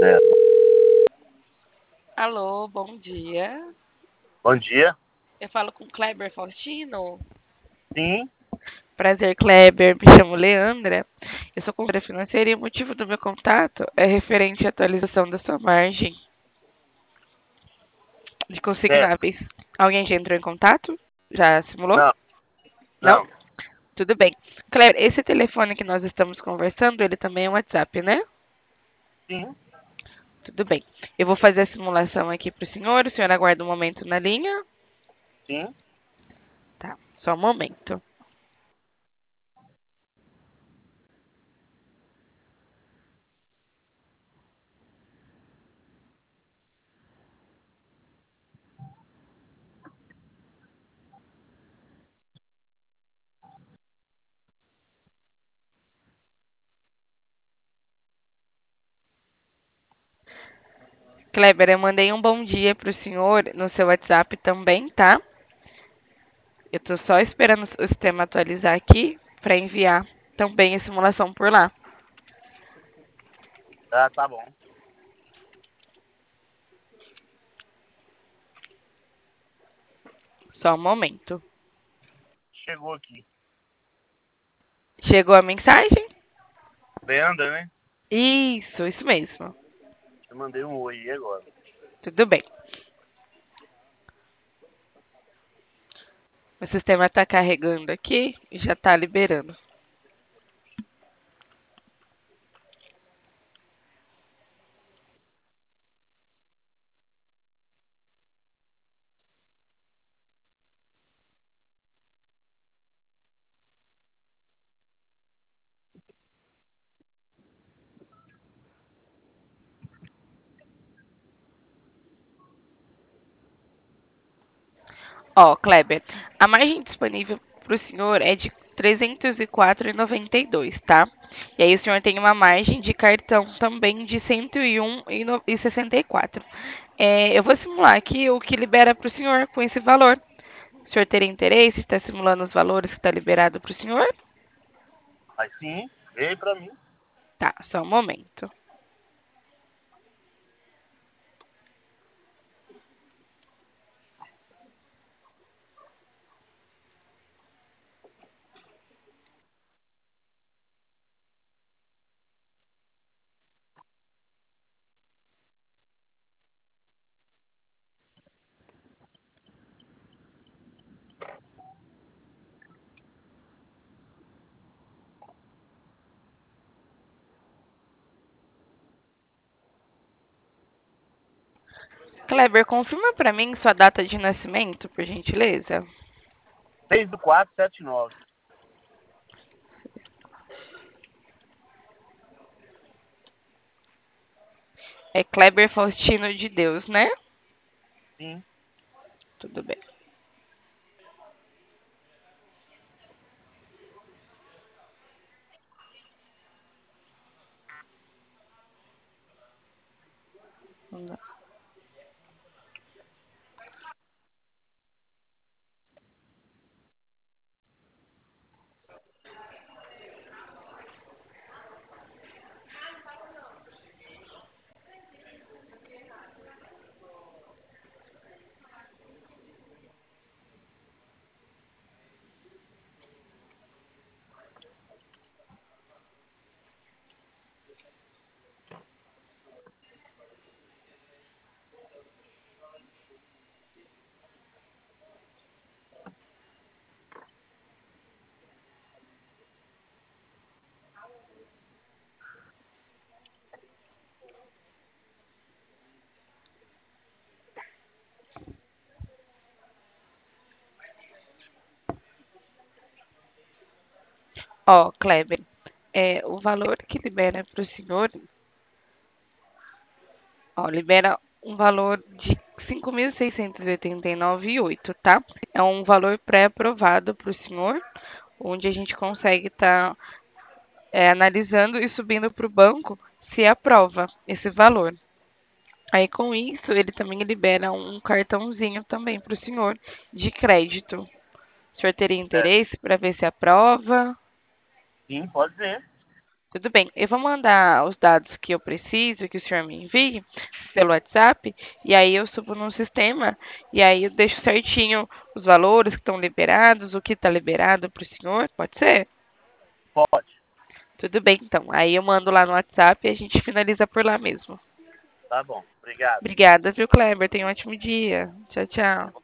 É. Alô, bom dia. Bom dia. Eu falo com Kleber Faustino. Sim, Prazer, Kleber. Me chamo Leandra. Eu sou consultora financeira e o motivo do meu contato é referente à atualização da sua margem de certo. consignáveis. Alguém já entrou em contato? Já simulou? Não, Não? não. Tudo bem. Kleber, esse telefone que nós estamos conversando, ele também é um WhatsApp, né? Sim, Tudo bem. Eu vou fazer a simulação aqui para o senhor aguarda um momento na linha. sim. Tá, só um momento. Kleber, eu mandei um bom dia para o senhor no seu WhatsApp também, tá? Eu tô só esperando o sistema atualizar aqui para enviar também a simulação por lá. Tá bom. Só um momento. Chegou aqui. Chegou a mensagem? Leandra, né? Isso mesmo. Eu mandei um oi agora. Tudo bem. O sistema está carregando aqui e já está liberando. Ó, Kleber, a margem disponível para o senhor é de 304,92, tá? E aí o senhor tem uma margem de cartão também de 101,64. Eu vou simular aqui o que libera para o senhor com esse valor. O senhor teria interesse? Está simulando os valores que está liberado para o senhor? Aí sim, veio pra mim. Tá, só um momento. Kleber, confirma para mim sua data de nascimento, por gentileza. 6 do 4, 79. É Kleber Faustino de Deus, né? Sim. Tudo bem. Ó, Kleber, o valor que libera para o senhor, ó, libera um valor de 5.689,08, tá? É um valor pré-aprovado para o senhor, onde a gente consegue estar analisando e subindo para o banco se aprova esse valor. Aí com isso, ele também libera um cartãozinho também para o senhor de crédito. O senhor teria É. interesse para ver se aprova? Sim, pode ser. Tudo bem. Eu vou mandar os dados que eu preciso, que o senhor me envie pelo WhatsApp, e aí eu subo no sistema, e aí eu deixo certinho os valores que estão liberados, o que está liberado para o senhor, pode ser? Pode. Tudo bem, então. Aí eu mando lá no WhatsApp e a gente finaliza por lá mesmo. Tá bom. Obrigado. Obrigada, viu, Kleber? Tenha um ótimo dia. Tchau, tchau.